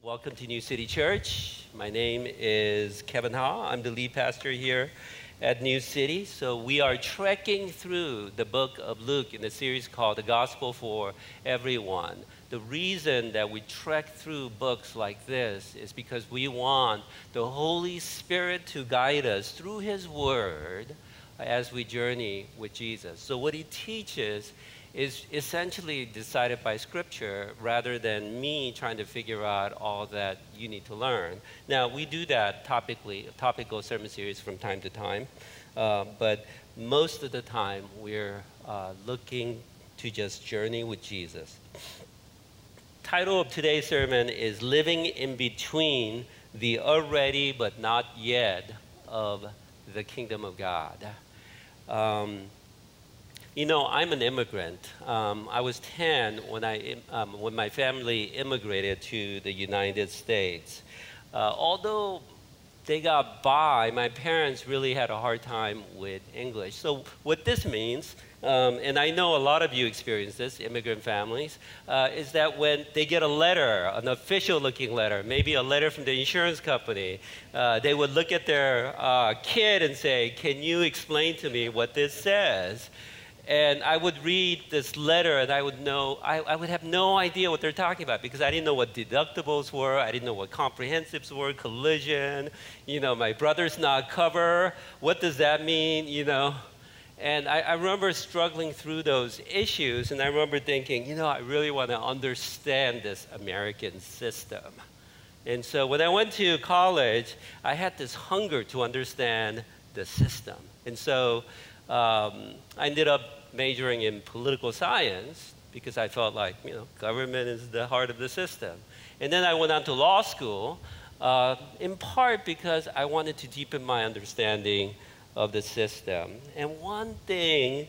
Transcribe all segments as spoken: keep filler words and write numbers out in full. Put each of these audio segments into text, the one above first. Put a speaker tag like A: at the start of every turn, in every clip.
A: welcome to New City Church. My name is Kevin Ha. I'm the lead pastor here at New City. So we are trekking through the book of Luke in a series called The Gospel for Everyone. The reason that we trek through books like this is because we want the Holy Spirit to guide us through His Word as we journey with Jesus. So what He teaches is essentially decided by Scripture rather than me trying to figure out all that you need to learn. Now, we do that topically, topical sermon series from time to time, uh, but most of the time we're uh, looking to just journey with Jesus. Title of today's sermon is Living in Between the Already But Not Yet of the Kingdom of God. Um, You know, I'm an immigrant. Um, I was ten when, I, um, when my family immigrated to the United States. Uh, although they got by, my parents really had a hard time with English. So what this means, um, and I know a lot of you experience this, immigrant families, uh, is that when they get a letter, an official-looking letter, maybe a letter from the insurance company, uh, they would look at their uh, kid and say, "Can you explain to me what this says?" And I would read this letter, and I would know, I, I would have no idea what they're talking about because I didn't know what deductibles were, I didn't know what comprehensives were, collision, you know, my brother's not cover, what does that mean, you know? And I, I remember struggling through those issues, and I remember thinking, you know, I really want to understand this American system. And so when I went to college, I had this hunger to understand the system. And so um, I ended up majoring in political science because I felt like, you know, government is the heart of the system. And then I went on to law school, uh, in part because I wanted to deepen my understanding of the system. And one thing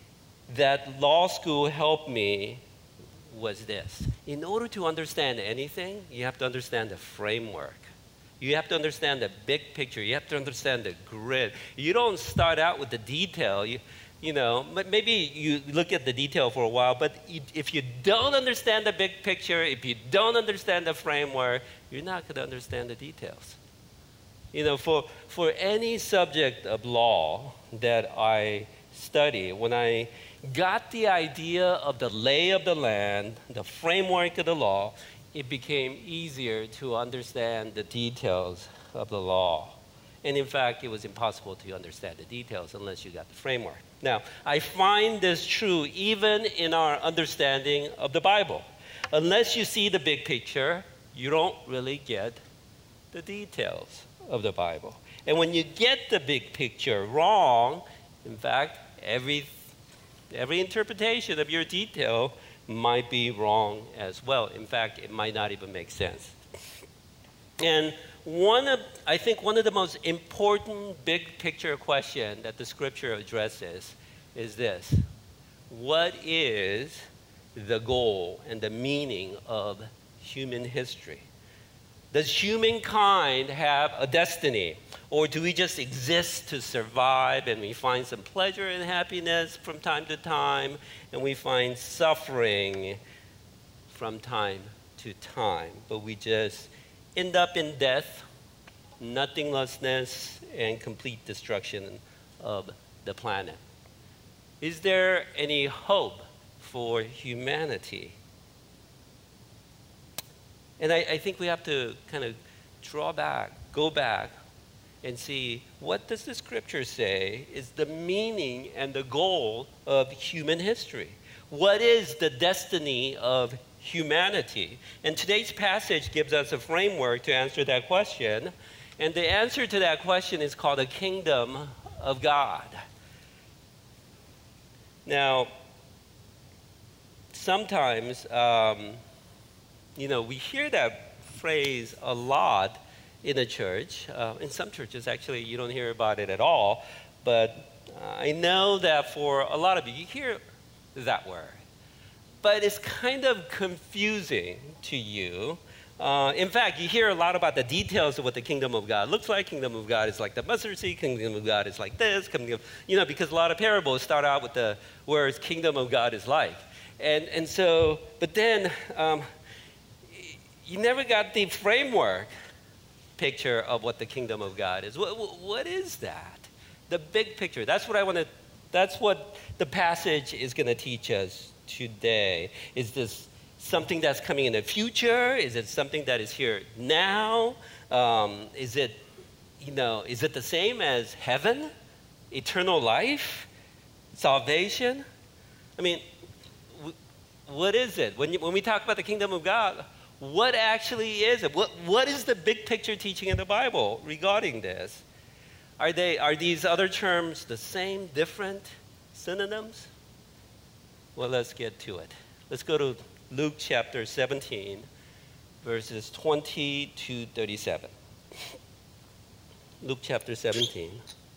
A: that law school helped me was this. In order to understand anything, you have to understand the framework. You have to understand the big picture. You have to understand the grid. You don't start out with the detail. You, you know, maybe you look at the detail for a while, but if you don't understand the big picture, if you don't understand the framework, you're not going to understand the details. You know, for, for any subject of law that I study, when I got the idea of the lay of the land, the framework of the law, it became easier to understand the details of the law. And in fact, it was impossible to understand the details unless you got the framework. Now, I find this true even in our understanding of the Bible. Unless you see the big picture, you don't really get the details of the Bible. And when you get the big picture wrong, in fact, every, every interpretation of your detail might be wrong as well. In fact, it might not even make sense. And one of, I think one of the most important big picture question that the Scripture addresses is this: what is the goal and the meaning of human history? Does humankind have a destiny? Or do we just exist to survive and we find some pleasure and happiness from time to time and we find suffering from time to time? But we just end up in death, nothingnessness, and complete destruction of the planet. Is there any hope for humanity? And I, I think we have to kind of draw back, go back, and see what does the Scripture say is the meaning and the goal of human history. What is the destiny of humanity? And today's passage gives us a framework to answer that question. And the answer to that question is called the kingdom of God. Now, sometimes, um, you know, we hear that phrase a lot in a church. Uh, in some churches, actually, you don't hear about it at all. But uh, I know that for a lot of you, you hear that word. But it's kind of confusing to you. Uh, in fact, you hear a lot about the details of what the kingdom of God looks like. Kingdom of God is like the mustard seed. Kingdom of God is like this. Kingdom of, you know, because a lot of parables start out with the words kingdom of God is like. And, and so, but then, um, you never got the framework picture of what the kingdom of God is. What, what, what is that? The big picture. That's what I want to, that's what the passage is going to teach us today. Is this something that's coming in the future? Is it something that is here now? Um, is it, you know, is it the same as heaven, eternal life, salvation? I mean, w- what is it? When, you, when we talk about the kingdom of God, what actually is it? What, what is the big picture teaching in the Bible regarding this? Are, they, are these other terms the same, different, synonyms? Well, let's get to it. Let's go to Luke chapter seventeen, verses twenty to thirty-seven. Luke chapter seventeen.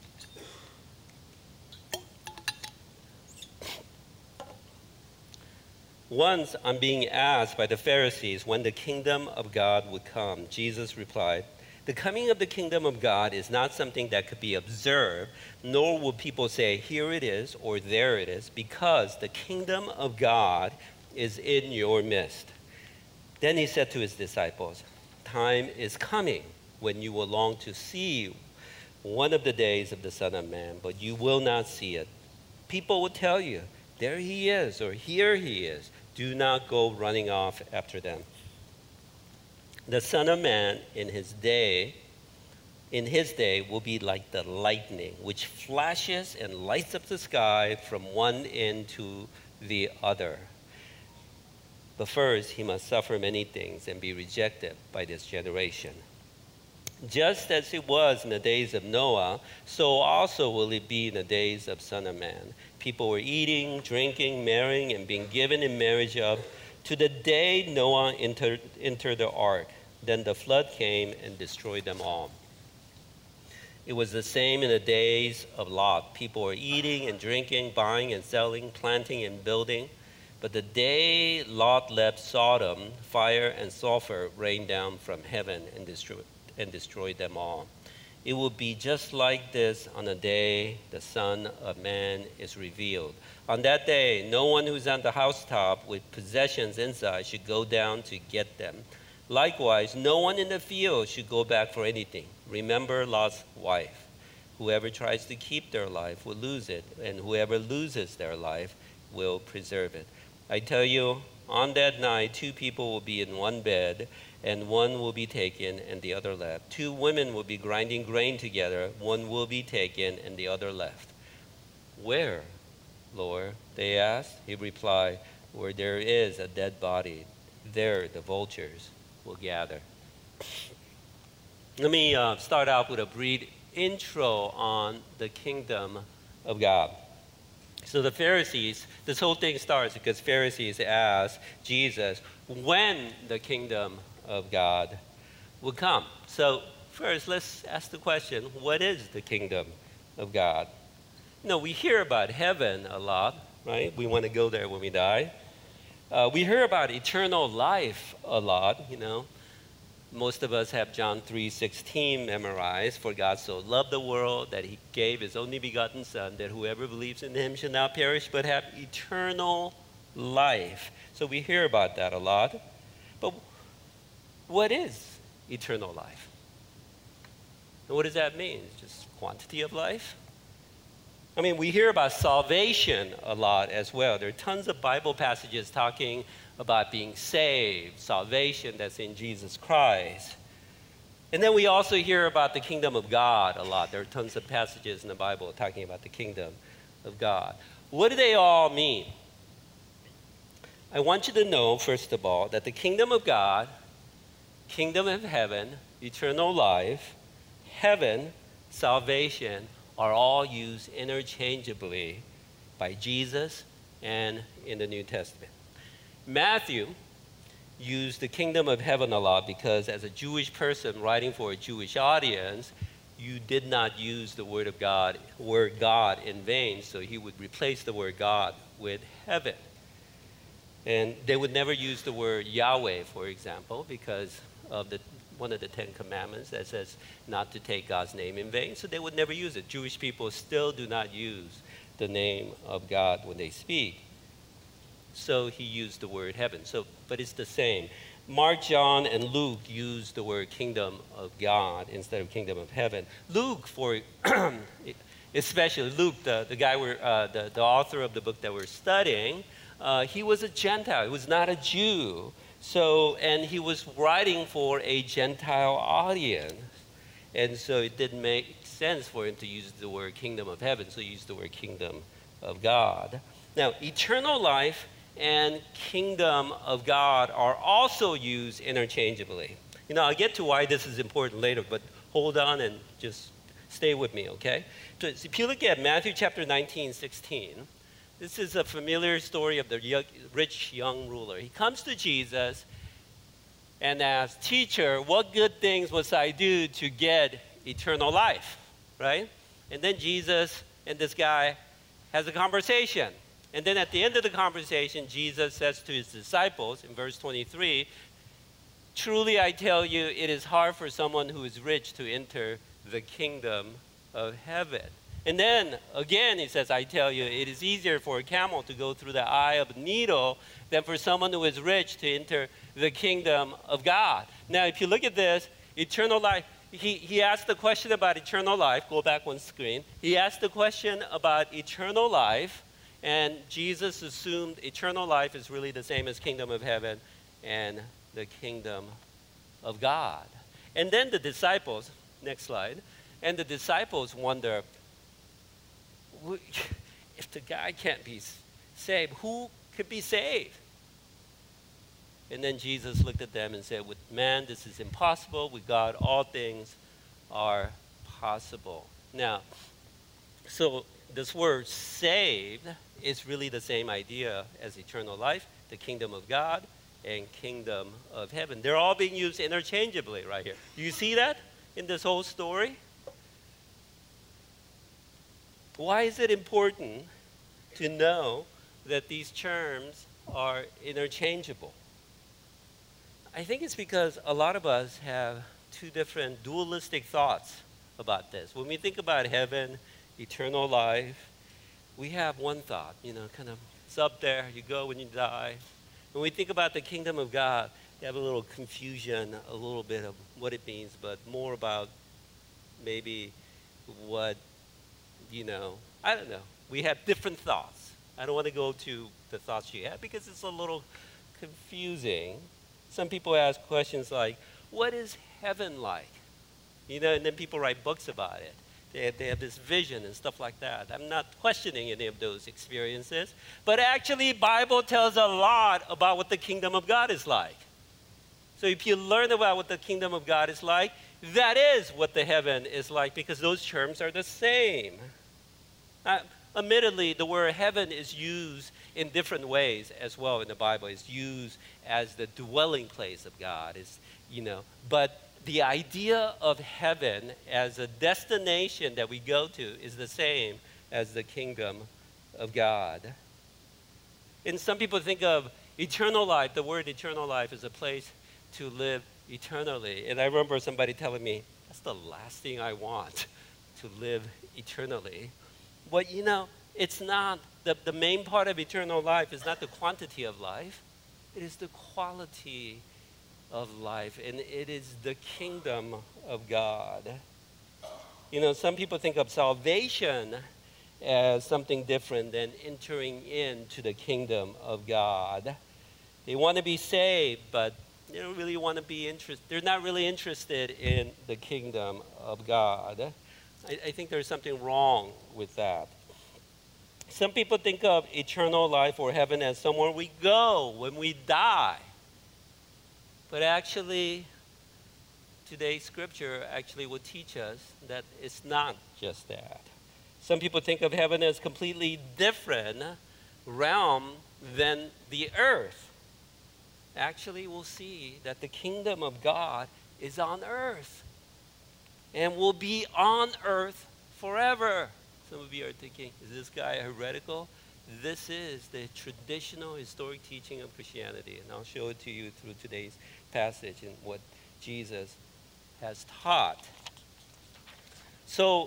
A: Once, on being asked by the Pharisees when the kingdom of God would come, Jesus replied, "The coming of the kingdom of God is not something that could be observed, nor will people say, 'Here it is,' or 'There it is,' because the kingdom of God is in your midst." Then he said to his disciples, "Time is coming when you will long to see one of the days of the Son of Man, but you will not see it. People will tell you, 'There he is,' or 'Here he is.' Do not go running off after them. The Son of Man in his day, in his day will be like the lightning, which flashes and lights up the sky from one end to the other. But first he must suffer many things and be rejected by this generation. Just as it was in the days of Noah, so also will it be in the days of Son of Man. People were eating, drinking, marrying, and being given in marriage up to the day Noah entered, entered the ark. Then the flood came and destroyed them all. It was the same in the days of Lot. People were eating and drinking, buying and selling, planting and building. But the day Lot left Sodom, fire and sulfur rained down from heaven and destroyed, and destroyed them all. It will be just like this on the day the Son of Man is revealed. On that day, no one who's on the housetop with possessions inside should go down to get them. Likewise, no one in the field should go back for anything. Remember Lot's wife. Whoever tries to keep their life will lose it, and whoever loses their life will preserve it. I tell you, on that night, two people will be in one bed, and one will be taken and the other left. Two women will be grinding grain together, one will be taken and the other left. Where, Lord? They asked. He replied, where there is a dead body, there the vultures will gather. Let me uh, start off with a brief intro on the kingdom of God. So the Pharisees, this whole thing starts because Pharisees asked Jesus when the kingdom of God would come. So first, let's ask the question, what is the kingdom of God? You know, we hear about heaven a lot, right? We want to go there when we die. Uh, we hear about eternal life a lot, you know. Most of us have John three sixteen memorized. For God so loved the world that he gave his only begotten Son, that whoever believes in him shall not perish but have eternal life. So we hear about that a lot. But what is eternal life? And what does that mean? Just quantity of life? I mean, we hear about salvation a lot as well. There are tons of Bible passages talking about being saved, salvation that's in Jesus Christ. And then we also hear about the kingdom of God a lot. There are tons of passages in the Bible talking about the kingdom of God. What do they all mean? I want you to know, first of all, that the kingdom of God, kingdom of heaven, eternal life, heaven, salvation, are all used interchangeably by Jesus and in the New Testament. Matthew used the kingdom of heaven a lot because as a Jewish person writing for a Jewish audience, you did not use the word of God, word God in vain, so he would replace the word God with heaven. And they would never use the word Yahweh, for example, because of the one of the Ten Commandments that says not to take God's name in vain, so they would never use it. Jewish people still do not use the name of God when they speak. So he used the word heaven. So, but it's the same. Mark, John, and Luke use the word kingdom of God instead of kingdom of heaven. Luke, for especially Luke, the, the guy we're, uh, the, the author of the book that we're studying, uh, he was a Gentile. He was not a Jew. So, and he was writing for a Gentile audience. And so it didn't make sense for him to use the word kingdom of heaven, so he used the word kingdom of God. Now, eternal life and kingdom of God are also used interchangeably. You know, I'll get to why this is important later, but hold on and just stay with me, okay? So if you look at Matthew chapter nineteen, sixteen, this is a familiar story of the rich young ruler. He comes to Jesus and asks, "Teacher, what good things must I do to get eternal life?" Right? And then Jesus and this guy has a conversation. And then at the end of the conversation, Jesus says to his disciples in verse twenty-three, "Truly I tell you, it is hard for someone who is rich to enter the kingdom of heaven." And then again he says, "I tell you, it is easier for a camel to go through the eye of a needle than for someone who is rich to enter the kingdom of God." Now if you look at this, eternal life, he, he asked the question about eternal life. Go back one screen. He asked the question about eternal life. And Jesus assumed eternal life is really the same as kingdom of heaven and the kingdom of God. And then the disciples, next slide, and the disciples wonder, if the guy can't be saved, who could be saved? And then Jesus looked at them and said, with man this is impossible, with God all things are possible. Now, so this word saved is really the same idea as eternal life, the kingdom of God, and kingdom of heaven. They're all being used interchangeably right here. Do you see that in this whole story? Why is it important to know that these terms are interchangeable? I think it's because a lot of us have two different dualistic thoughts about this. When we think about heaven, eternal life, we have one thought, you know, kind of, it's up there, you go when you die. When we think about the kingdom of God, you have a little confusion, a little bit of what it means, but more about maybe what, you know, I don't know. We have different thoughts. I don't want to go to the thoughts you have because it's a little confusing. Some people ask questions like, what is heaven like? You know, and then people write books about it. They have, they have this vision and stuff like that. I'm not questioning any of those experiences. But actually, Bible tells a lot about what the kingdom of God is like. So if you learn about what the kingdom of God is like, that is what the heaven is like because those terms are the same. Uh, admittedly, the word heaven is used in different ways as well in the Bible. It's used as the dwelling place of God. It's, you know, but the idea of heaven as a destination that we go to is the same as the kingdom of God. And some people think of eternal life, the word eternal life is a place to live eternally. And I remember somebody telling me, that's the last thing I want, to live eternally. But you know, it's not, the, the main part of eternal life is not the quantity of life, it is the quality of life, and it is the kingdom of God. You know, some people think of salvation as something different than entering into the kingdom of God. They want to be saved, but they don't really want to be interested. They're not really interested in the kingdom of God. I, I think there's something wrong with that. Some people think of eternal life or heaven as somewhere we go when we die. But actually, today's scripture actually will teach us that it's not just that. Some people think of heaven as completely different realm than the earth. Actually, we'll see that the kingdom of God is on earth and will be on earth forever. Some of you are thinking, is this guy heretical? This is the traditional historic teaching of Christianity, and I'll show it to you through today's passage and what Jesus has taught. So,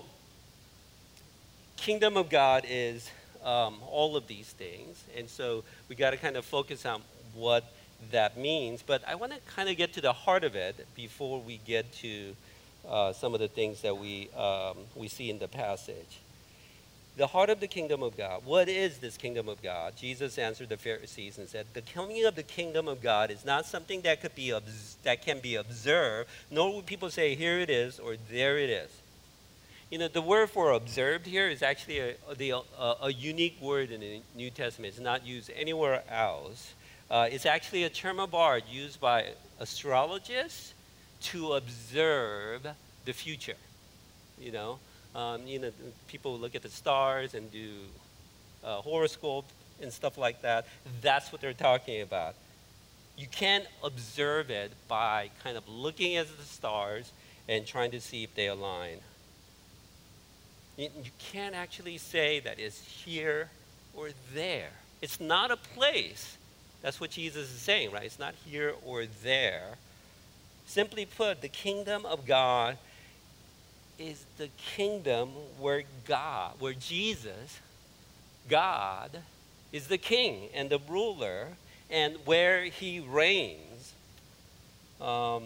A: kingdom of God is um, all of these things, and so we got to kind of focus on what that means. But I want to kind of get to the heart of it before we get to uh, some of the things that we, um, we see in the passage. The heart of the kingdom of God. What is this kingdom of God? Jesus answered the Pharisees and said, the coming of the kingdom of God is not something that could be obs- that can be observed, nor would people say, here it is, or there it is. You know, the word for observed here is actually a, a, a, a unique word in the New Testament. It's not used anywhere else. Uh, it's actually a term of art used by astrologists to observe the future, you know. Um, you know, people look at the stars and do uh, horoscope and stuff like that. That's what they're talking about. You can't observe it by kind of looking at the stars and trying to see if they align. You, you can't actually say that it's here or there. It's not a place. That's what Jesus is saying, right? It's not here or there. Simply put, the kingdom of God is the kingdom where God, where Jesus, God, is the king and the ruler, and where he reigns. Um,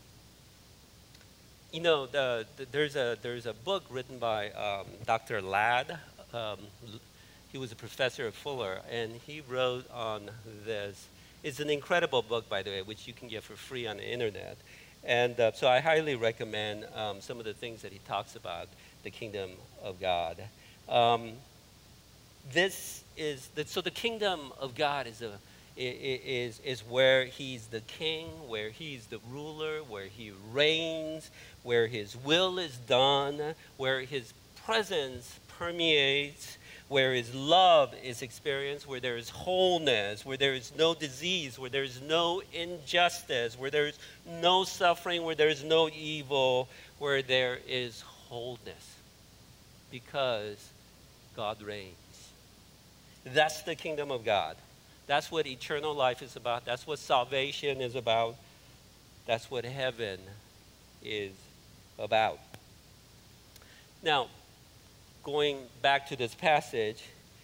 A: you know, the, the, there's a there's a book written by um, Doctor Ladd. Um, he was a professor at Fuller, and he wrote on this. It's an incredible book, by the way, which you can get for free on the internet. And uh, so I highly recommend um, some of the things that he talks about, the kingdom of God. Um, this is, the, so the kingdom of God is, a, is, is where he's the king, where he's the ruler, where he reigns, where his will is done, where his presence permeates, where his love is experienced, where there is wholeness, where there is no disease, where there is no injustice, where there is no suffering, where there is no evil, where there is wholeness. Because God reigns. That's the kingdom of God. That's what eternal life is about. That's what salvation is about. That's what heaven is about. Now, going back to this passage,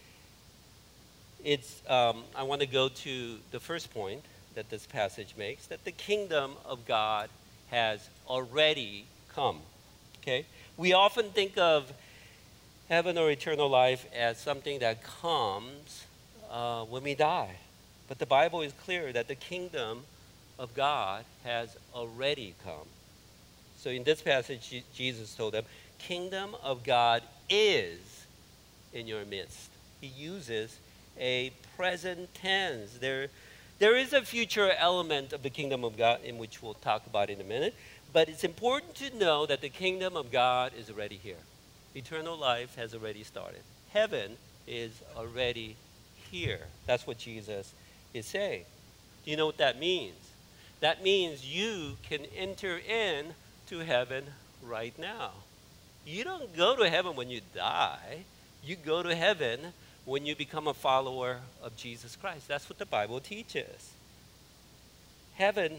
A: it's, um, I want to go to the first point that this passage makes, that the kingdom of God has already come, okay? We often think of heaven or eternal life as something that comes uh, when we die. But the Bible is clear that the kingdom of God has already come. So in this passage, Jesus told them, kingdom of God is in your midst. He uses a present tense. There, there is a future element of the kingdom of God in which we'll talk about in a minute, but it's important to know that the kingdom of God is already here. Eternal life has already started. Heaven is already here. That's what Jesus is saying. Do you know what that means? That means you can enter in to heaven right now. You don't go to heaven when you die. You go to heaven when you become a follower of Jesus Christ. That's what the Bible teaches. Heaven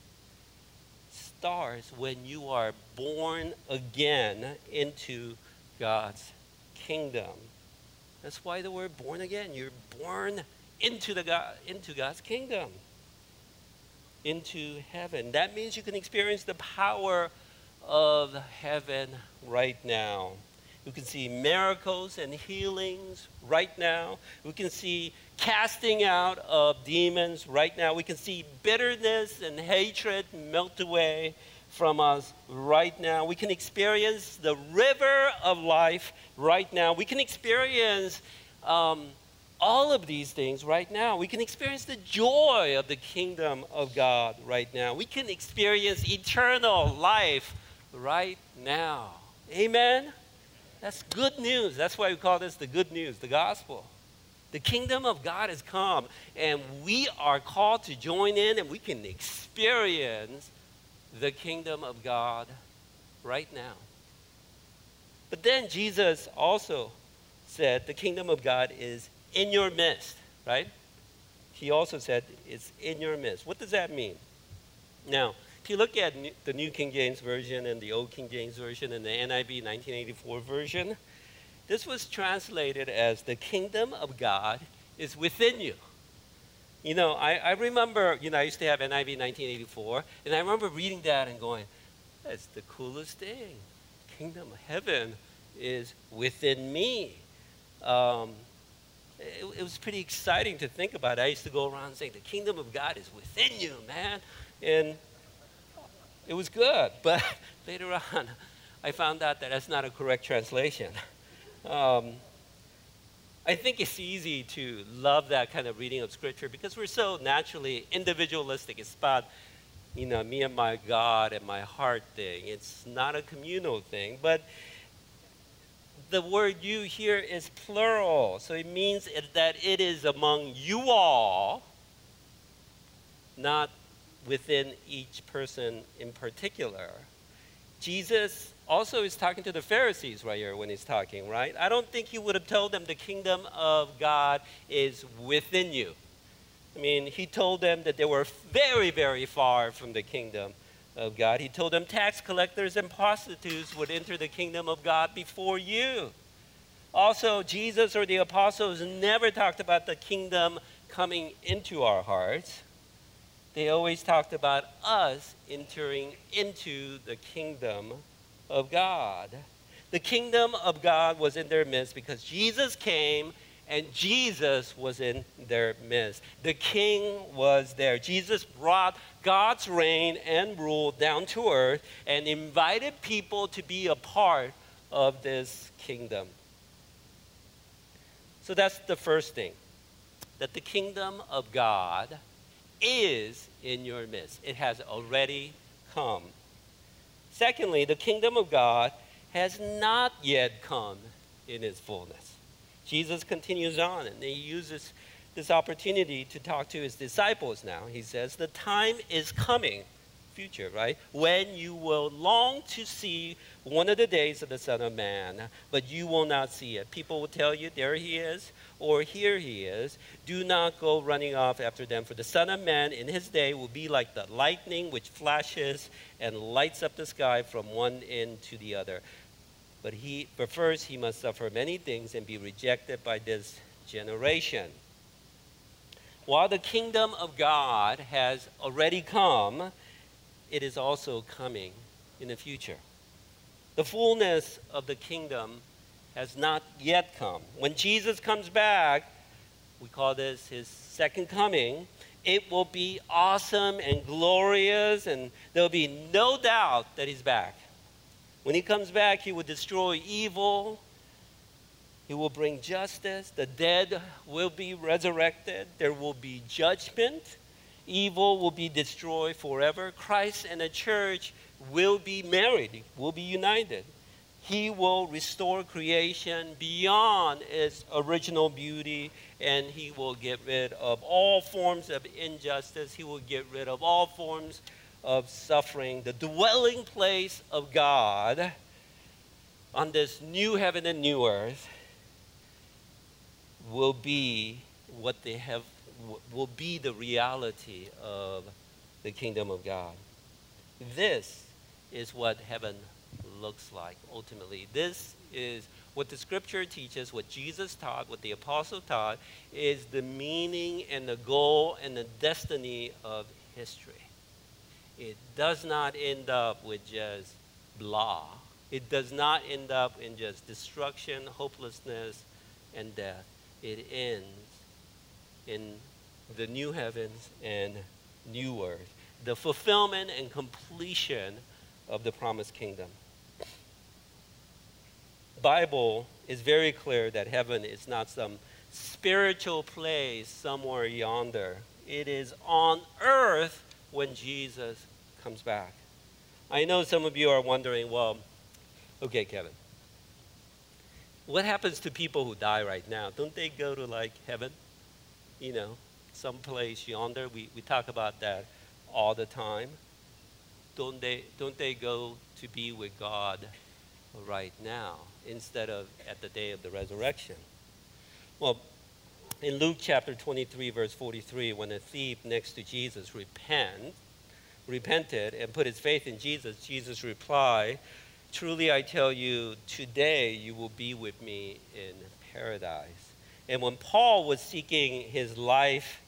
A: starts when you are born again into God's kingdom. That's why the word born again. You're born into, the God, into God's kingdom, into heaven. That means you can experience the power of heaven right now. You can see miracles and healings right now. We can see casting out of demons right now. We can see bitterness and hatred melt away from us right now. We can experience the river of life right now. We can experience um, all of these things right now. We can experience the joy of the kingdom of God right now. We can experience eternal life right now. Amen? That's good news. That's why we call this the good news, the gospel. The kingdom of God has come, and we are called to join in, and we can experience the kingdom of God right now. But then Jesus also said the kingdom of God is in your midst, right? He also said it's in your midst. What does that mean? Now, if you look at the New King James Version and the Old King James Version and the N I V nineteen eighty-four version, this was translated as the kingdom of God is within you. You know, I, I remember, you know, I used to have N I V nineteen eighty-four, and I remember reading that and going, that's the coolest thing. Kingdom of heaven is within me. Um, it, it was pretty exciting to think about. I used to go around saying, the kingdom of God is within you, man. And it was good. But later on, I found out that that's not a correct translation. Um, I think it's easy to love that kind of reading of Scripture because we're so naturally individualistic. It's about, you know, me and my God and my heart thing. It's not a communal thing. But the word you here is plural. So it means it, that it is among you all, not within each person in particular. Jesus also is talking to the Pharisees right here when he's talking, right? I don't think he would have told them the kingdom of God is within you. I mean, he told them that they were very, very far from the kingdom of God. He told them tax collectors and prostitutes would enter the kingdom of God before you. Also, Jesus or the apostles never talked about the kingdom coming into our hearts. They always talked about us entering into the kingdom of God. The kingdom of God was in their midst because Jesus came and Jesus was in their midst. The king was there. Jesus brought God's reign and rule down to earth and invited people to be a part of this kingdom. So that's the first thing, that the kingdom of God is in your midst. It has already come. Secondly, the kingdom of God has not yet come in its fullness. Jesus continues on, and he uses this opportunity to talk to his disciples now. He says, the time is coming, future, right, when you will long to see one of the days of the Son of Man, but you will not see it. People will tell you, there he is, or here he is. Do not go running off after them, for the Son of Man in his day will be like the lightning which flashes and lights up the sky from one end to the other. But he, but first he must suffer many things and be rejected by this generation. While the kingdom of God has already come, it is also coming in the future. The fullness of the kingdom has not yet come. When Jesus comes back, we call this his second coming, it will be awesome and glorious, and there'll be no doubt that he's back. When he comes back, he will destroy evil. He will bring justice. The dead will be resurrected. There will be judgment. Evil will be destroyed forever. Christ and the church will be married, will be united. He will restore creation beyond its original beauty, and he will get rid of all forms of injustice. He will get rid of all forms of suffering. The dwelling place of God on this new heaven and new earth will be what they have, will be the reality of the kingdom of God. This is what heaven looks like ultimately. This is what the scripture teaches, what Jesus taught, what the apostle taught, is the meaning and the goal and the destiny of history. It does not end up with just blah. It does not end up in just destruction, hopelessness, and death. It ends in the new heavens and new earth, the fulfillment and completion of the promised kingdom. The Bible is very clear that heaven is not some spiritual place somewhere yonder. It is on earth when Jesus comes back. I know some of you are wondering, well, okay, Kevin, what happens to people who die right now? Don't they go to like heaven? You know, someplace yonder. We, we talk about that all the time. Don't they, don't they go to be with God right now instead of at the day of the resurrection? Well, in Luke chapter twenty-three, verse forty-three, when a thief next to Jesus repent, repented and put his faith in Jesus, Jesus replied, truly I tell you, today you will be with me in paradise. And when Paul was seeking his life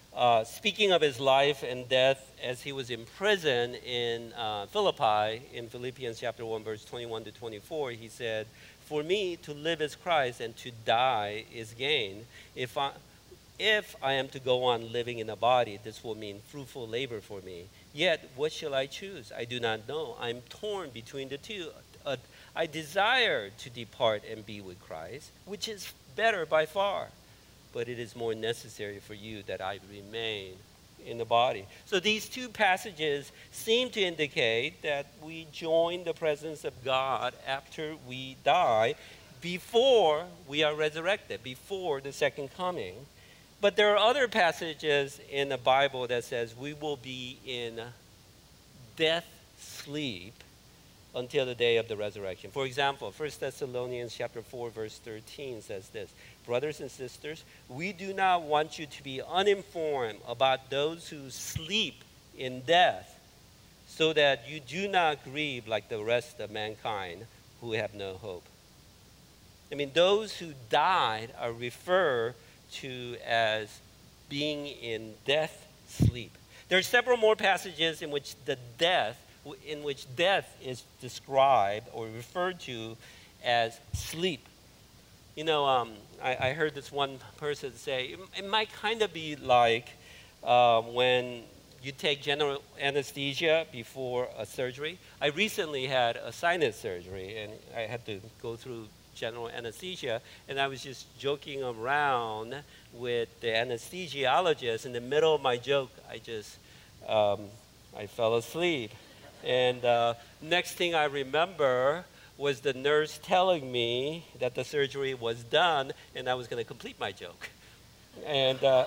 A: uh, speaking of his life and death as he was in prison in uh, Philippi, in Philippians chapter one, verse twenty-one to twenty-four, he said, "For me to live is Christ, and to die is gain. If I, if I am to go on living in the body, this will mean fruitful labor for me. Yet, what shall I choose? I do not know. I'm torn between the two. Uh, I desire to depart and be with Christ, which is better by far. But it is more necessary for you that I remain in the body." So these two passages seem to indicate that we join the presence of God after we die, before we are resurrected, before the second coming. But there are other passages in the Bible that says we will be in death sleep until the day of the resurrection. For example, First Thessalonians chapter four, verse thirteen says this, "Brothers and sisters, we do not want you to be uninformed about those who sleep in death, so that you do not grieve like the rest of mankind who have no hope." I mean, those who died are referred to as being in death sleep. There are several more passages in which the death in which death is described or referred to as sleep. You know, um, I, I heard this one person say, it, it might kind of be like uh, when you take general anesthesia before a surgery. I recently had a sinus surgery, and I had to go through general anesthesia, and I was just joking around with the anesthesiologist. In the middle of my joke, I just, um, I fell asleep. And uh, next thing I remember was the nurse telling me that the surgery was done and I was going to complete my joke. And, uh,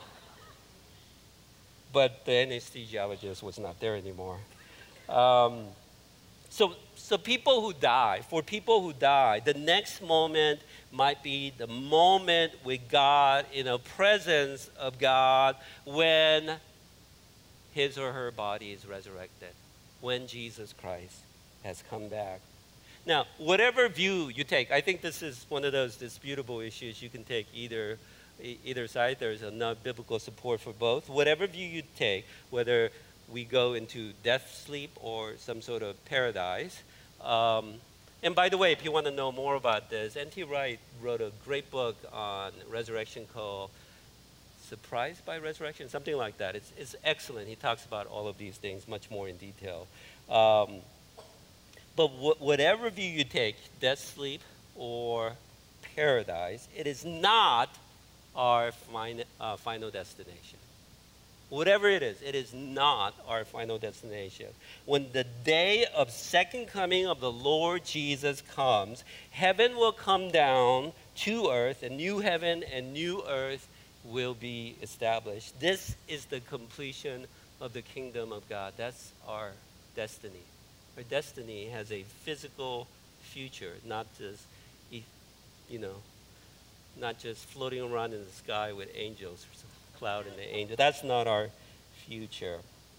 A: but the anesthesiologist was not there anymore. Um, so, so people who die, for people who die, the next moment might be the moment with God, in the presence of God, when his or her body is resurrected, when Jesus Christ has come back. Now, whatever view you take, I think this is one of those disputable issues. You can take either, e- either side. There's enough biblical support for both. Whatever view you take, whether we go into death sleep or some sort of paradise. Um, and by the way, if you want to know more about this, N T Wright wrote a great book on resurrection called Surprised by Resurrection, something like that. It's, it's excellent. He talks about all of these things much more in detail. Um, but wh- whatever view you take, death sleep or paradise, it is not our fin- uh, final destination. Whatever it is, it is not our final destination. When the day of second coming of the Lord Jesus comes, heaven will come down to earth, and new heaven and new earth will be established. This is the completion of the kingdom of God. That's our destiny. Our destiny has a physical future, not just, you know, not just floating around in the sky with angels, cloud and the angel. That's not our future.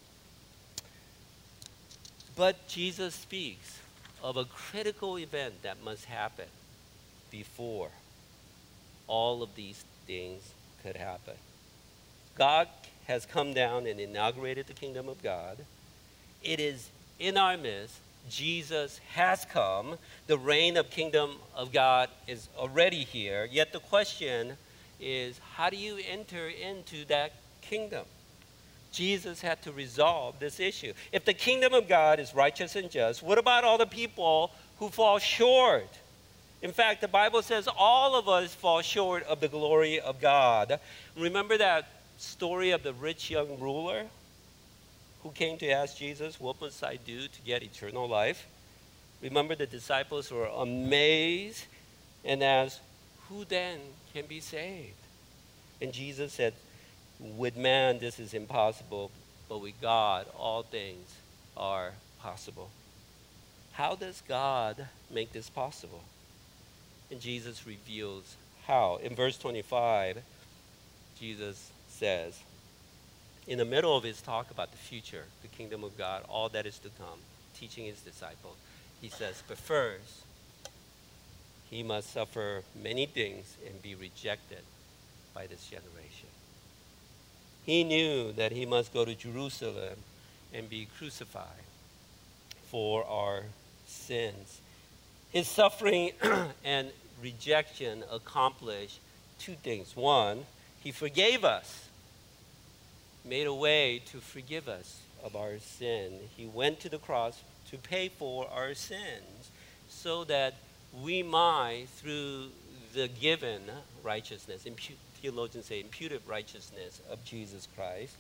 A: But Jesus speaks of a critical event that must happen before all of these things could happen. God has come down and inaugurated the kingdom of God. It is in our midst. Jesus has come. The reign of kingdom of God is already here. Yet the question is, how do you enter into that kingdom? Jesus had to resolve this issue. If the kingdom of God is righteous and just, what about all the people who fall short? In fact, the Bible says all of us fall short of the glory of God. Remember that story of the rich young ruler who came to ask Jesus, what must I do to get eternal life? Remember the disciples were amazed and asked, who then can be saved? And Jesus said, with man this is impossible, but with God all things are possible. How does God make this possible? And Jesus reveals how. In verse twenty-five, Jesus says, in the middle of his talk about the future, the kingdom of God, all that is to come, teaching his disciples, he says, but first, he must suffer many things and be rejected by this generation. He knew that he must go to Jerusalem and be crucified for our sins. His suffering and rejection accomplished two things. One, he forgave us, made a way to forgive us of our sin. He went to the cross to pay for our sins so that we might, through the given righteousness, impu- theologians say imputed righteousness of Jesus Christ,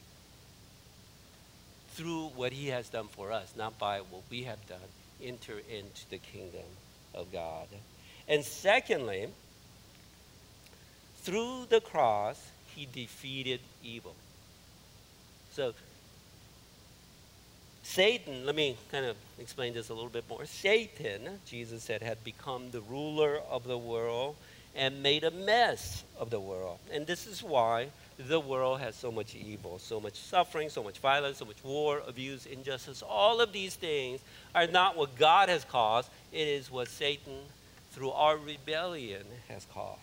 A: through what he has done for us, not by what we have done, enter into the kingdom of God. And secondly, through the cross, he defeated evil. So, Satan, let me kind of explain this a little bit more. Satan, Jesus said, had become the ruler of the world and made a mess of the world. And this is why the world has so much evil, so much suffering, so much violence, so much war, abuse, injustice. All of these things are not what God has caused. It is what Satan, through our rebellion, has caused.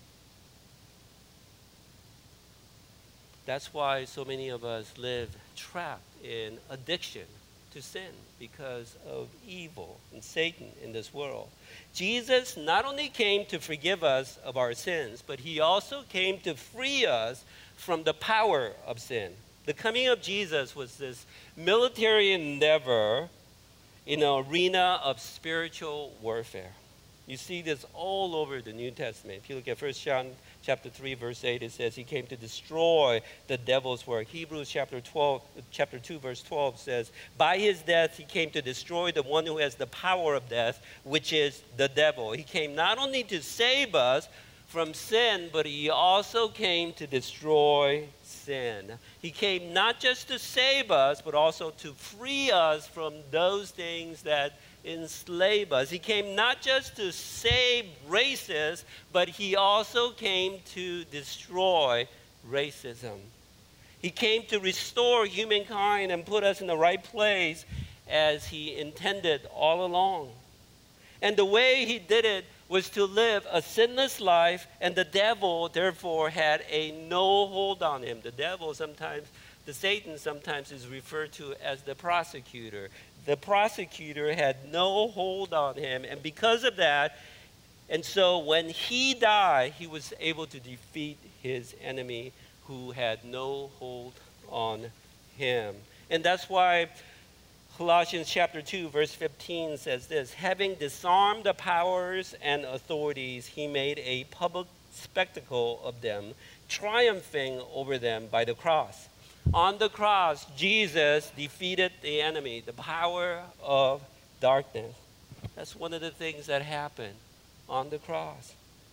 A: That's why so many of us live trapped in addiction to sin because of evil and Satan in this world. Jesus not only came to forgive us of our sins, but he also came to free us from the power of sin. The coming of Jesus was this military endeavor in an arena of spiritual warfare. You see this all over the New Testament. If you look at First John chapter three, verse eight, it says he came to destroy the devil's work. Hebrews chapter twelve, chapter two, verse twelve says, by his death he came to destroy the one who has the power of death, which is the devil. He came not only to save us from sin, but he also came to destroy sin. He came not just to save us, but also to free us from those things that enslave us. He came not just to save races, but he also came to destroy racism. He came to restore humankind and put us in the right place as he intended all along. And the way he did it was to live a sinless life, and the devil, therefore, had a no hold on him. The devil sometimes, the Satan sometimes is referred to as the prosecutor. The prosecutor had no hold on him, and because of that, and so when he died, he was able to defeat his enemy who had no hold on him. And that's why Colossians chapter two, verse fifteen says this, having disarmed the powers and authorities, he made a public spectacle of them, triumphing over them by the cross. On the cross, Jesus defeated the enemy, the power of darkness. That's one of the things that happened on the cross.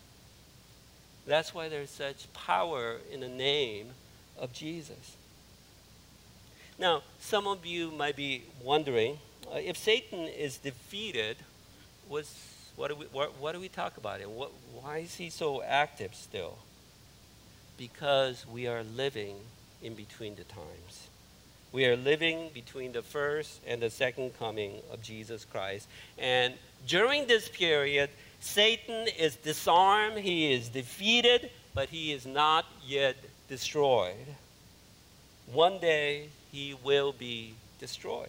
A: That's why there's such power in the name of Jesus. Now, some of you might be wondering, uh, if Satan is defeated, was, what, do we, what, what do we talk about him? What, why is he so active still? Because we are living in between the times. We are living between the first and the second coming of Jesus Christ. And during this period, Satan is disarmed, he is defeated, but he is not yet destroyed. One day, he will be destroyed.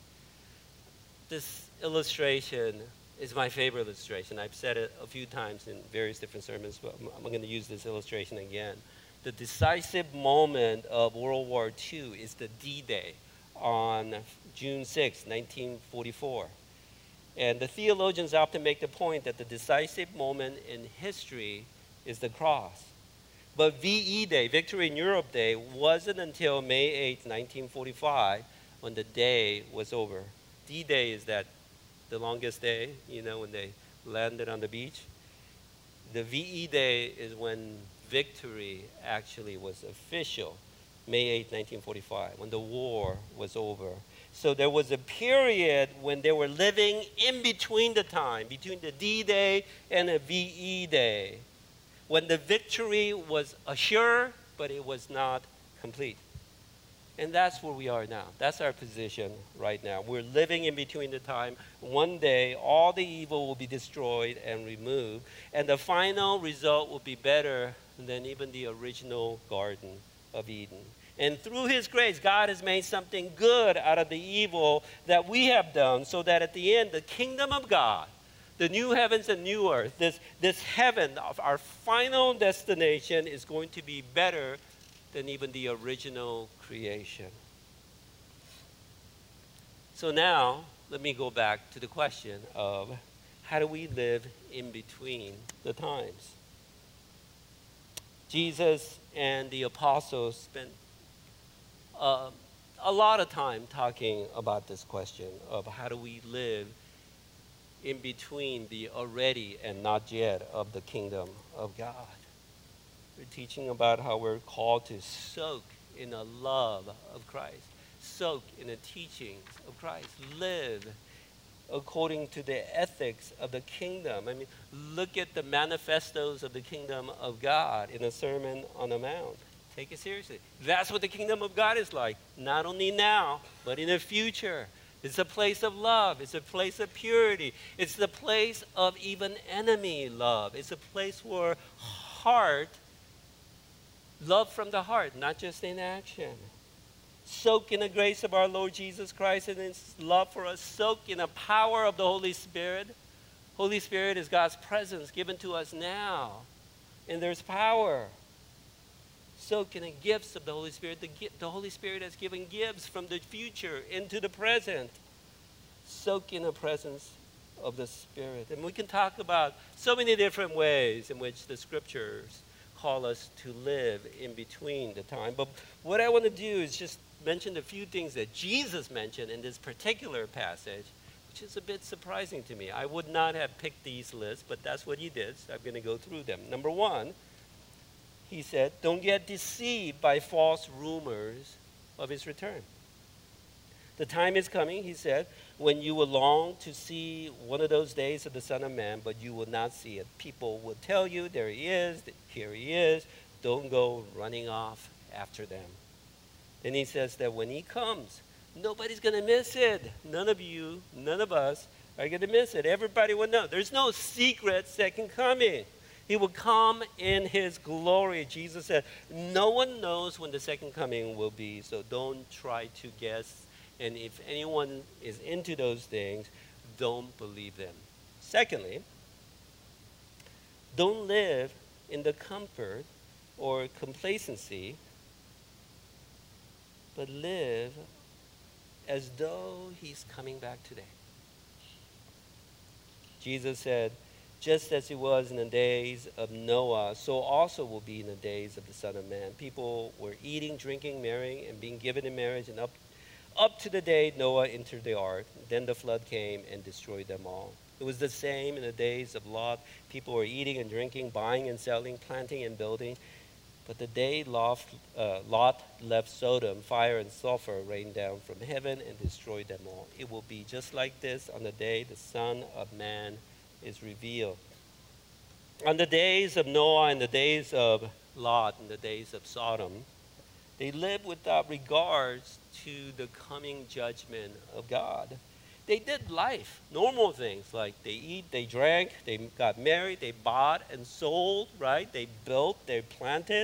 A: This illustration is my favorite illustration. I've said it a few times in various different sermons, but I'm going to use this illustration again. The decisive moment of World War Two is the D-Day on June sixth, nineteen forty-four. And the theologians often make the point that the decisive moment in history is the cross. But V E Day, Victory in Europe Day, wasn't until May eighth, nineteen forty-five, when the day was over. D-Day is that the longest day, you know, when they landed on the beach. The V E Day is when victory actually was official, May eighth, nineteen forty-five, when the war was over. So there was a period when they were living in between the time, between the D-Day and the V E Day, when the victory was assured, but it was not complete. And that's where we are now. That's our position right now. We're living in between the time. One day, all the evil will be destroyed and removed, and the final result will be better than even the original Garden of Eden. And through his grace, God has made something good out of the evil that we have done, so that at the end, the kingdom of God, the new heavens and new earth, this, this heaven of our final destination is going to be better than even the original creation. So now, let me go back to the question of how do we live in between the times? Jesus and the apostles spent uh, a lot of time talking about this question of how do we live in between the already and not yet of the kingdom of God. We're teaching about how we're called to soak in the love of Christ, soak in the teachings of Christ, live according to the ethics of the kingdom. I mean, look at the manifestos of the kingdom of God in the Sermon on the Mount. Take it seriously. That's what the kingdom of God is like, not only now, but in the future. It's a place of love. It's a place of purity. It's the place of even enemy love. It's a place where heart, love from the heart, not just in action. Soak in the grace of our Lord Jesus Christ and his love for us. Soak in the power of the Holy Spirit. Holy Spirit is God's presence given to us now. And there's power. Soak in the gifts of the Holy Spirit. The, the Holy Spirit has given gifts from the future into the present. Soak in the presence of the Spirit. And we can talk about so many different ways in which the scriptures call us to live in between the time. But what I want to do is just mention a few things that Jesus mentioned in this particular passage, which is a bit surprising to me. I would not have picked these lists, but that's what he did, so I'm going to go through them. Number one, he said, don't get deceived by false rumors of his return. The time is coming, he said, when you will long to see one of those days of the Son of Man, but you will not see it. People will tell you, there he is, here he is. Don't go running off after them. Then he says that when he comes, nobody's going to miss it. None of you, none of us are going to miss it. Everybody will know. There's no secret second coming. He will come in his glory. Jesus said, no one knows when the second coming will be, so don't try to guess. And if anyone is into those things, don't believe them. Secondly, don't live in the comfort or complacency, but live as though he's coming back today. Jesus said, just as it was in the days of Noah, so also will be in the days of the Son of Man. People were eating, drinking, marrying, and being given in marriage, and up, up to the day Noah entered the ark. Then the flood came and destroyed them all. It was the same in the days of Lot. People were eating and drinking, buying and selling, planting and building. But the day Lot, uh, Lot left Sodom, fire and sulfur rained down from heaven and destroyed them all. It will be just like this on the day the Son of Man is revealed. On the days of Noah and the days of Lot and the days of Sodom, they lived without regards to the coming judgment of God. They did life, normal things like they eat, they drank, they got married, they bought and sold, right? They built, they planted.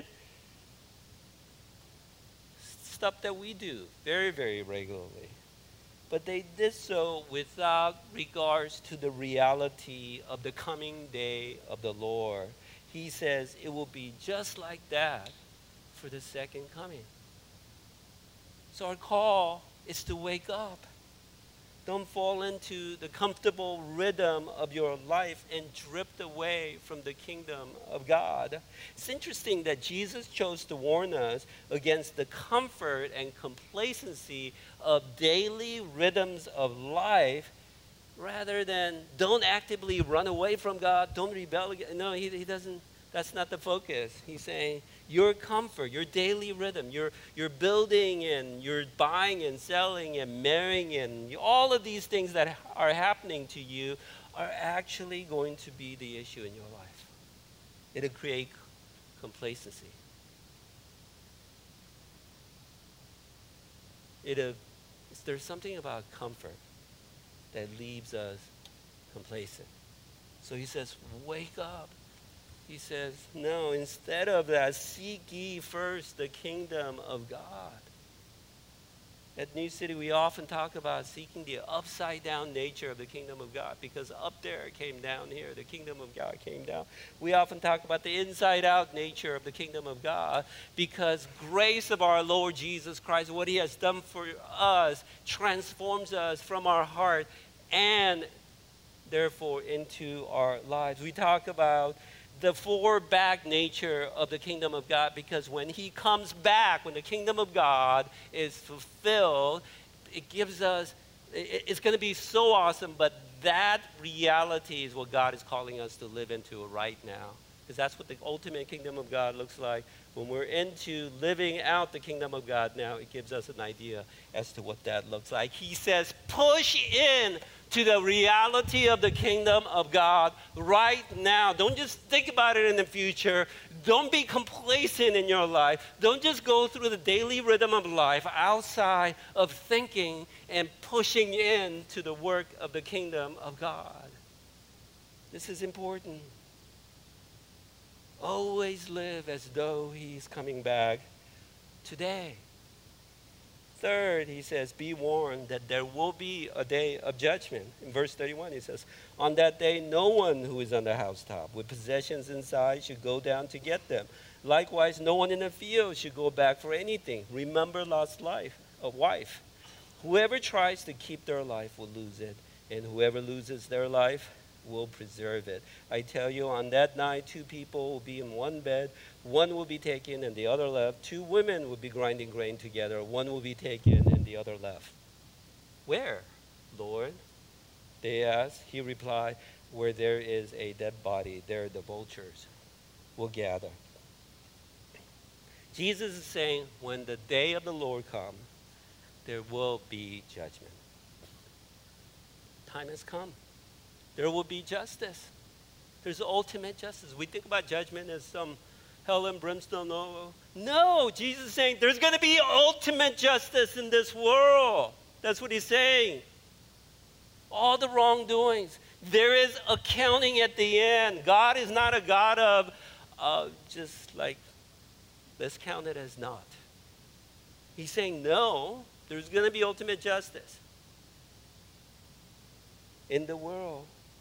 A: Stuff that we do very, very regularly. But they did so without regards to the reality of the coming day of the Lord. He says it will be just like that for the second coming. So our call is to wake up. Don't fall into the comfortable rhythm of your life and drift away from the kingdom of God. It's interesting that Jesus chose to warn us against the comfort and complacency of daily rhythms of life rather than don't actively run away from God, don't rebel against. No, he, he doesn't. That's not the focus. He's saying your comfort, your daily rhythm, your, your building and you're buying and selling and marrying and all of these things that are happening to you are actually going to be the issue in your life. It'll create complacency. It'll, there's something about comfort that leaves us complacent. So he says, wake up. He says, no, instead of that, seek ye first the kingdom of God. At New City, we often talk about seeking the upside down nature of the kingdom of God, because up there it came down here. The kingdom of God came down. We often talk about the inside out nature of the kingdom of God, because grace of our Lord Jesus Christ, what he has done for us, transforms us from our heart and therefore into our lives. We talk about the forward back nature of the kingdom of God, because when he comes back, when the kingdom of God is fulfilled, it gives us, it, it's going to be so awesome, but that reality is what God is calling us to live into right now. Because that's what the ultimate kingdom of God looks like. When we're into living out the kingdom of God now, it gives us an idea as to what that looks like. He says, push in to the reality of the kingdom of God right now. Don't just think about it in the future. Don't be complacent in your life. Don't just go through the daily rhythm of life outside of thinking and pushing in to the work of the kingdom of God. This is important. Always live as though he's coming back today. Third, he says, be warned that there will be a day of judgment. In verse thirty-one, he says, on that day, no one who is on the housetop with possessions inside should go down to get them. Likewise, no one in the field should go back for anything. Remember Lot's life, a wife. Whoever tries to keep their life will lose it, and whoever loses their life will preserve it. I tell you, on that night, two people will be in one bed. One will be taken and the other left. Two women will be grinding grain together. One will be taken and the other left. Where, Lord? They asked. He replied, where there is a dead body, there the vultures will gather. Jesus is saying, when the day of the Lord comes, there will be judgment. Time has come. There will be justice. There's ultimate justice. We think about judgment as some hell and brimstone. No, no, Jesus is saying there's going to be ultimate justice in this world. That's what he's saying. All the wrongdoings. There is accounting at the end. God is not a God of uh, just like, let's count it as not. He's saying, no, there's going to be ultimate justice in the world.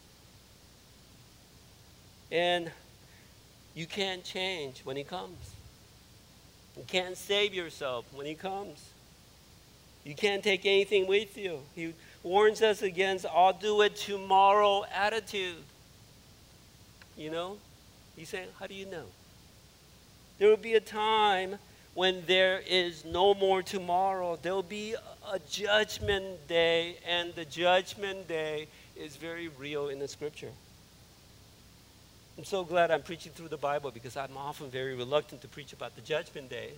A: And you can't change when he comes. You can't save yourself when he comes. You can't take anything with you. He warns us against, I'll do it tomorrow attitude. You know? He's saying, how do you know? There will be a time when there is no more tomorrow. There will be a judgment day, and the judgment day is very real in the scripture. I'm so glad I'm preaching through the Bible, because I'm often very reluctant to preach about the judgment day.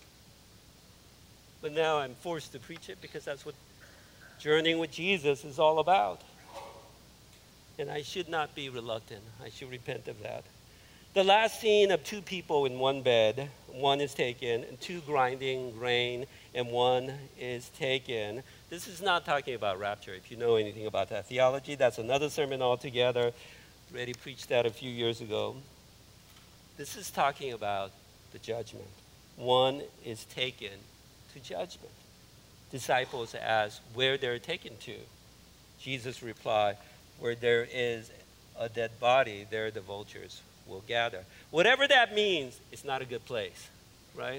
A: But now I'm forced to preach it, because that's what journeying with Jesus is all about. And I should not be reluctant. I should repent of that. The last scene of two people in one bed, one is taken, and two grinding grain, and one is taken. This is not talking about rapture. If you know anything about that theology, that's another sermon altogether. Already preached that a few years ago. This is talking about the judgment. One is taken to judgment. Disciples ask where they're taken to. Jesus replied, where there is a dead body, there the vultures will gather. Whatever that means, it's not a good place, right?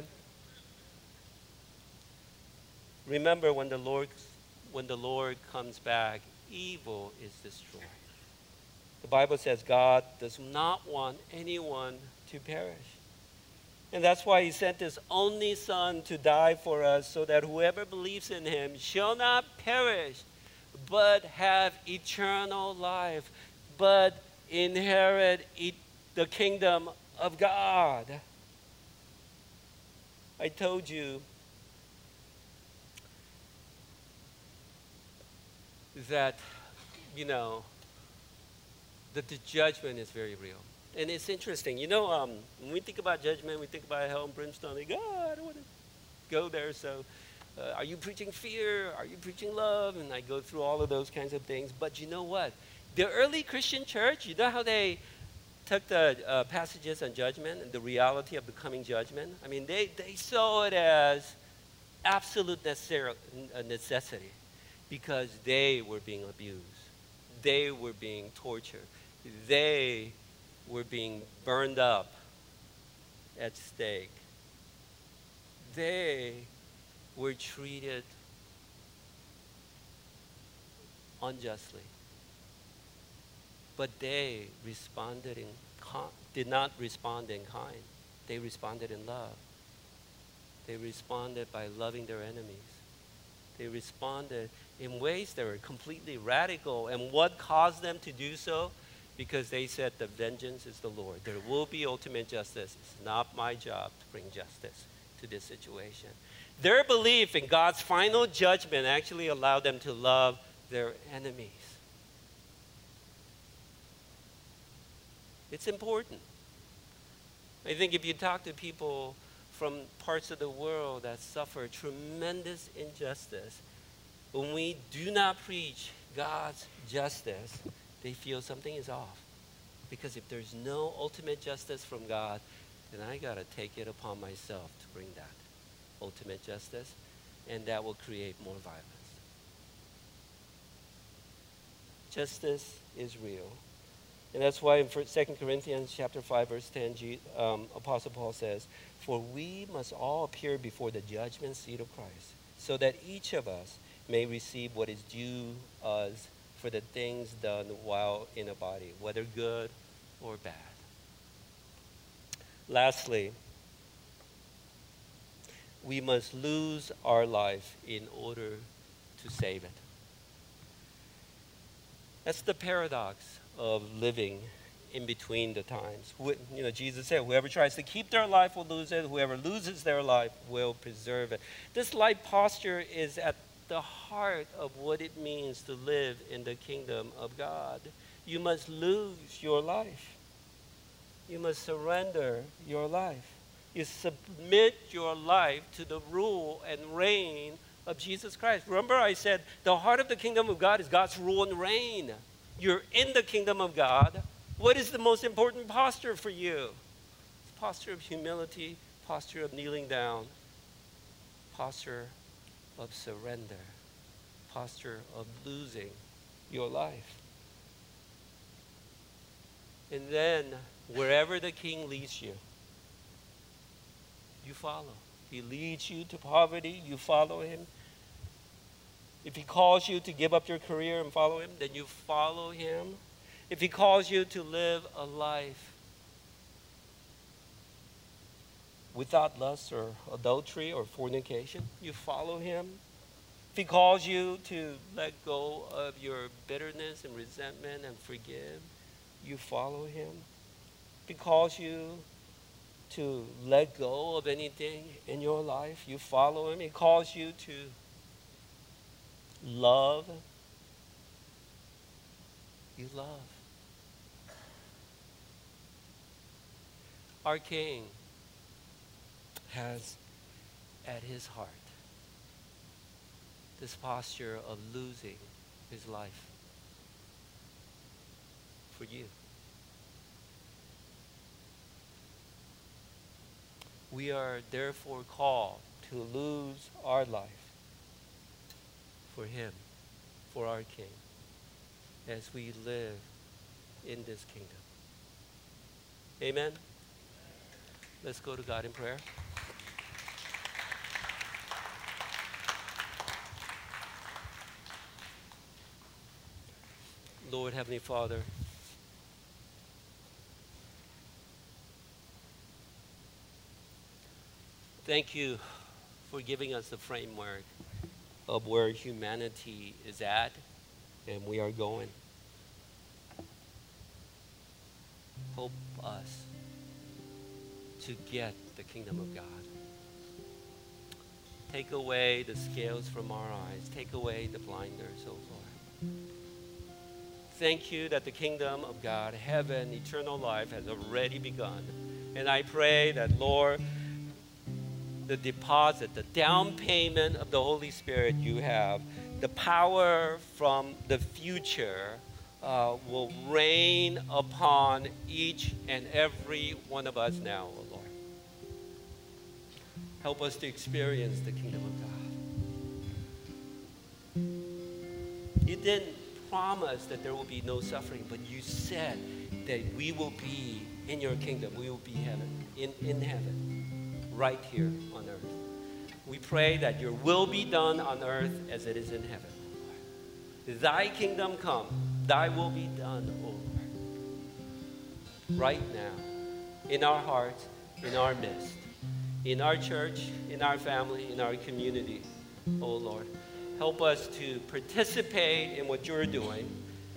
A: Remember, when the Lord, when the Lord comes back, evil is destroyed. The Bible says God does not want anyone to perish. And that's why he sent his only Son to die for us, so that whoever believes in him shall not perish, but have eternal life, but inherit e- the kingdom of God. I told you that, you know, that the judgment is very real. And it's interesting. You know, um, when we think about judgment, we think about hell and brimstone. They go, oh, I don't want to go there. So uh, are you preaching fear? Are you preaching love? And I go through all of those kinds of things. But you know what? The early Christian church, you know how they took the uh, passages on judgment and the reality of the coming judgment. I mean, they, they saw it as absolute necessar- necessity because they were being abused. They were being tortured. They were being burned up at stake. They were treated unjustly. But they responded in con- did not respond in kind. They responded in love. They responded by loving their enemies. They responded in ways that were completely radical. And what caused them to do so? Because they said the vengeance is the Lord. There will be ultimate justice. It's not my job to bring justice to this situation. Their belief in God's final judgment actually allowed them to love their enemies. It's important. I think if you talk to people from parts of the world that suffer tremendous injustice, when we do not preach God's justice, they feel something is off. Because if there's no ultimate justice from God, then I got to take it upon myself to bring that ultimate justice, and that will create more violence. Justice is real. And that's why in Second Corinthians chapter five, verse ten, G, um, Apostle Paul says, "For we must all appear before the judgment seat of Christ, so that each of us may receive what is due us for the things done while in a body, whether good or bad." Lastly, we must lose our life in order to save it. That's the paradox of living in between the times. You know, Jesus said, whoever tries to keep their life will lose it. Whoever loses their life will preserve it. This life posture is at the heart of what it means to live in the kingdom of God. You must lose your life. You must surrender your life. You submit your life to the rule and reign of Jesus Christ. Remember I said the heart of the kingdom of God is God's rule and reign. You're in the kingdom of God. What is the most important posture for you? It's posture of humility, posture of kneeling down, posture of surrender, posture of losing your life. And then wherever the king leads you, you follow. He leads you to poverty, you follow him. If he calls you to give up your career and follow him, then you follow him. If he calls you to live a life without lust or adultery or fornication, you follow him. If he calls you to let go of your bitterness and resentment and forgive, you follow him. If he calls you to let go of anything in your life, you follow him. He calls you to love, you love. Our King has at his heart this posture of losing his life for you. We are therefore called to lose our life for him, for our King, as we live in this kingdom. Amen? Let's go to God in prayer. Lord, Heavenly Father, thank you for giving us the framework of where humanity is at and we are going. Help us to get the kingdom of God. Take away the scales from our eyes. Take away the blinders, oh Lord. Thank you that the kingdom of God, heaven, eternal life has already begun. And I pray that, Lord, the deposit, the down payment of the Holy Spirit you have, the power from the future uh, will reign upon each and every one of us now, oh Lord. Help us to experience the kingdom of God. You didn't promise that there will be no suffering, but you said that we will be in your kingdom. We will be heaven, in, in heaven, right here on earth. We pray that your will be done on earth as it is in heaven. Thy kingdom come, thy will be done, O Lord. Right now, in our hearts, in our midst, in our church, in our family, in our community, O Lord. Help us to participate in what you're doing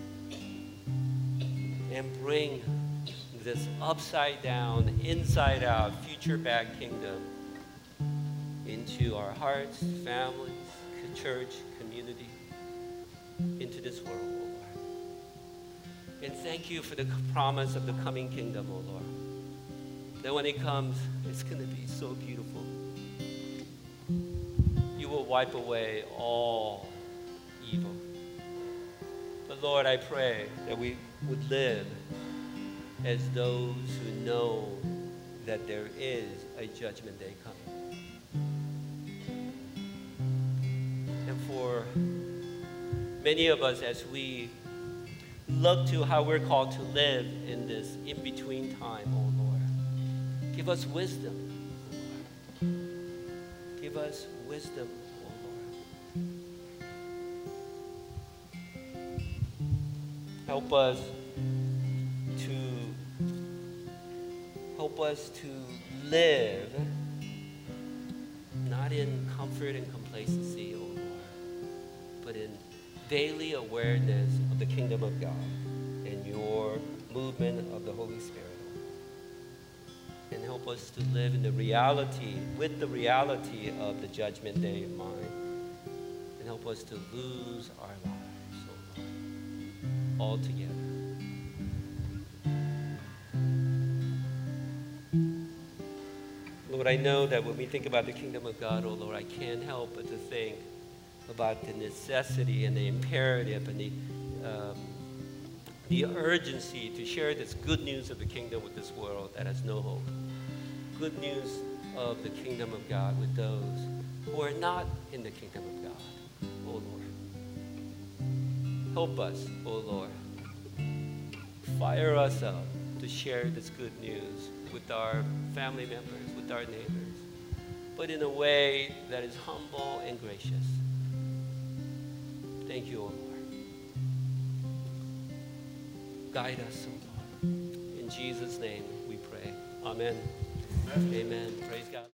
A: and bring this upside down, inside out, future back kingdom into our hearts, families, church, community, into this world, oh Lord. And thank you for the promise of the coming kingdom, oh Lord. That when it comes, it's going to be so beautiful. You will wipe away all evil. But Lord, I pray that we would live as those who know that there is a judgment day coming. And for many of us, as we look to how we're called to live in this in-between time, oh Lord, give us wisdom, Lord. Give us wisdom, oh Lord. Help us to help us to live not in comfort and complacency, oh Lord, but in daily awareness of the kingdom of God and your movement of the Holy Spirit. And help us to live in the reality, with the reality of the judgment day in mind. And help us to lose our lives, oh Lord, altogether. Lord, I know that when we think about the kingdom of God, oh Lord, I can't help but to think about the necessity and the imperative and the, um, the urgency to share this good news of the kingdom with this world that has no hope. Good news of the kingdom of God with those who are not in the kingdom of God, oh Lord. Help us, oh Lord. Fire us up to share this good news with our family members, with our neighbors, but in a way that is humble and gracious. Thank you, O Lord. Guide us, O Lord. In Jesus' name we pray. Amen. Amen. Amen. Praise God.